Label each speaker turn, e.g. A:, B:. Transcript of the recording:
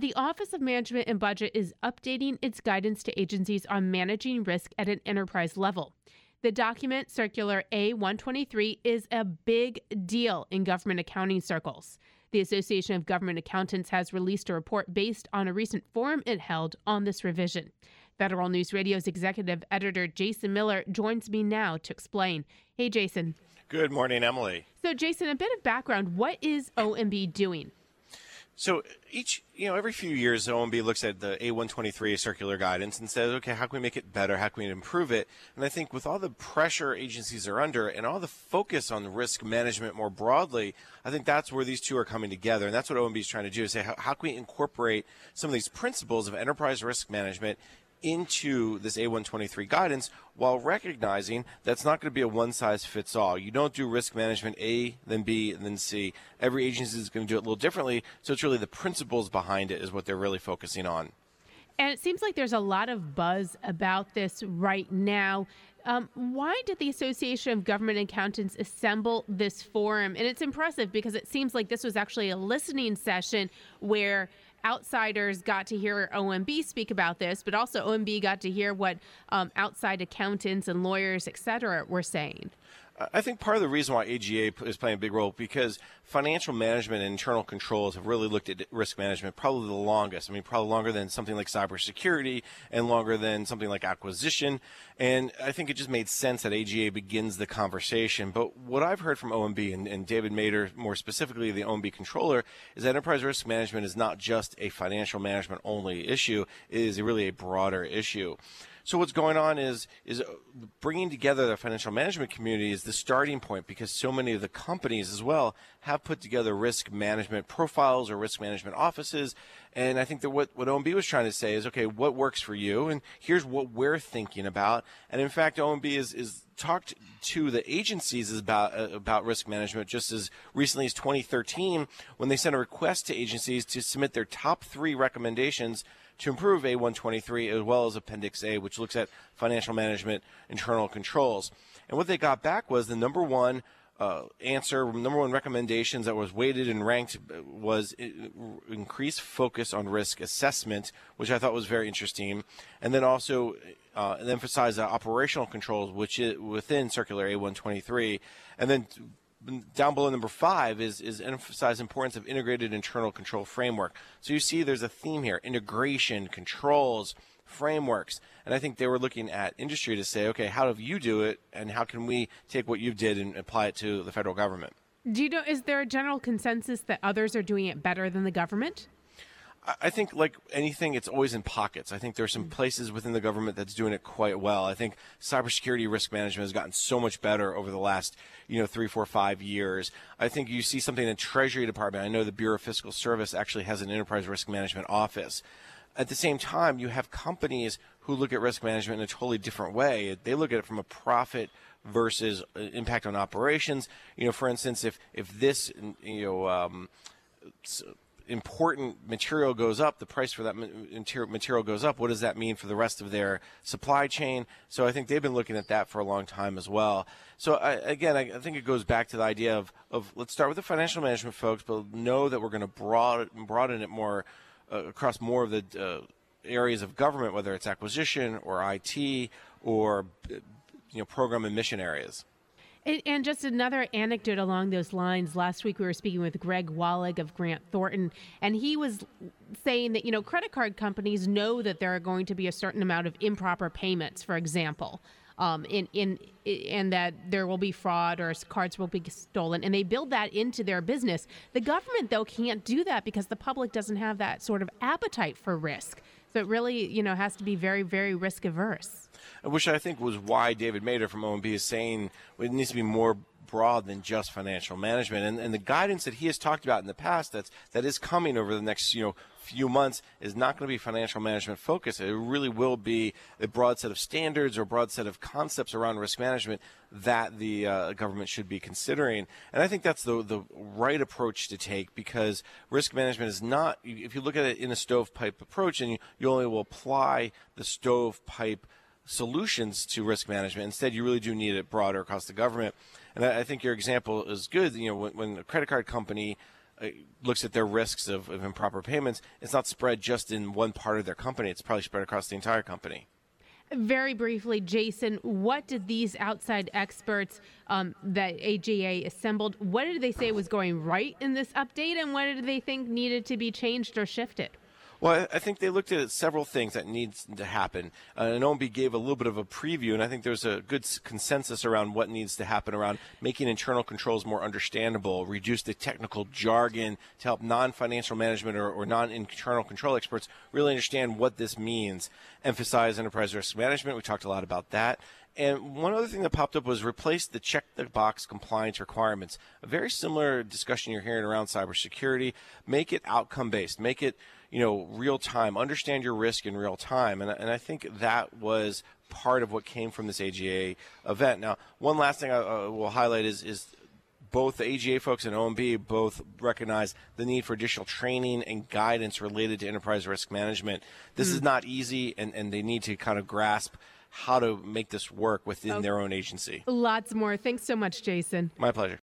A: The Office of Management and Budget is updating its guidance to agencies on managing risk at an enterprise level. The document, Circular A-123, is a big deal in government accounting circles. The Association of Government Accountants has released a report based on a recent forum it held on this revision. Federal News Radio's executive editor Jason Miller joins me now to explain. Hey, Jason.
B: Good morning, Emily.
A: So, Jason, a bit of background. What is OMB doing?
B: So every few years, OMB looks at the A-123 circular guidance and says, okay, how can we make it better? How can we improve it? And I think with all the pressure agencies are under and all the focus on risk management more broadly, I think that's where these two are coming together. And that's what OMB is trying to do, is say, how can we incorporate some of these principles of enterprise risk management into this A-123 guidance while recognizing that's not going to be a one-size-fits-all. You don't do risk management A, then B, and then C. Every agency is going to do it a little differently, so it's really the principles behind it is what they're really focusing on.
A: And it seems like there's a lot of buzz about this right now. Why did the Association of Government Accountants assemble this forum? And it's impressive because it seems like this was actually a listening session where outsiders got to hear OMB speak about this, but also OMB got to hear what outside accountants and lawyers, et cetera, were saying.
B: I think part of the reason why AGA is playing a big role because financial management and internal controls have really looked at risk management probably the longest. I mean, probably longer than something like cybersecurity and longer than something like acquisition. And I think it just made sense that AGA begins the conversation. But what I've heard from OMB and David Mader, more specifically the OMB controller, is that enterprise risk management is not just a financial management only issue. It is really a broader issue. So what's going on is bringing together the financial management community is the starting point because so many of the companies as well have put together risk management profiles or risk management offices. And I think that what OMB was trying to say is, okay, what works for you? And here's what we're thinking about. And in fact, OMB is talked to the agencies about risk management just as recently as 2013 when they sent a request to agencies to submit their top 3 recommendations to improve A-123 as well as Appendix A, which looks at financial management internal controls. And what they got back was the number one recommendations that was weighted and ranked was increased focus on risk assessment, which I thought was very interesting. And then also emphasize operational controls, which is within Circular A-123. And then down below number 5 is emphasize importance of integrated internal control framework. So you see there's a theme here, integration, controls, frameworks. And I think they were looking at industry to say, okay, how do you do it and how can we take what you did and apply it to the federal government?
A: Do you know, is there a general consensus that others are doing it better than the government?
B: I think like anything, it's always in pockets. I think there are some places within the government that's doing it quite well. I think cybersecurity risk management has gotten so much better over the last, 3, 4, 5 years. I think you see something in the Treasury Department. I know the Bureau of Fiscal Service actually has an enterprise risk management office. At the same time, you have companies who look at risk management in a totally different way. They look at it from a profit versus impact on operations. For instance, if this, important material goes up, the price for that material goes up, what does that mean for the rest of their supply chain? So I think they've been looking at that for a long time as well. So I think it goes back to the idea of let's start with the financial management folks, but know that we're going to broaden it more across more of the areas of government, whether it's acquisition or IT or program and mission areas.
A: And just another anecdote along those lines. Last week we were speaking with Greg Wallig of Grant Thornton, and he was saying that, credit card companies know that there are going to be a certain amount of improper payments, for example, and that there will be fraud or cards will be stolen, and they build that into their business. The government, though, can't do that because the public doesn't have that sort of appetite for risk. So it really, has to be very, very risk averse.
B: Which I think was why David Mader from OMB is saying it needs to be more broad than just financial management. And the guidance that he has talked about in the past that is coming over the next few months is not going to be financial management focused. It really will be a broad set of standards or a broad set of concepts around risk management that the government should be considering. And I think that's the right approach to take because risk management is not, if you look at it in a stovepipe approach and you only will apply the stovepipe solutions to risk management. Instead, you really do need it broader across the government. And I think your example is good. When a credit card company looks at their risks of improper payments, it's not spread just in one part of their company. It's probably spread across the entire company.
A: Very briefly, Jason, what did these outside experts that AGA assembled, what did they say was going right in this update, and what did they think needed to be changed or shifted?
B: Well, I think they looked at several things that needs to happen. And OMB gave a little bit of a preview, and I think there's a good consensus around what needs to happen around making internal controls more understandable, reduce the technical jargon to help non-financial management or non-internal control experts really understand what this means, emphasize enterprise risk management. We talked a lot about that. And one other thing that popped up was replace the check-the-box compliance requirements. A very similar discussion you're hearing around cybersecurity. Make it outcome-based. Make it, real time. Understand your risk in real time. And I think that was part of what came from this AGA event. Now, one last thing I will highlight is both the AGA folks and OMB both recognize the need for additional training and guidance related to enterprise risk management. This is not easy, and they need to kind of grasp how to make this work within their own agency.
A: Lots more. Thanks so much, Jason.
B: My pleasure.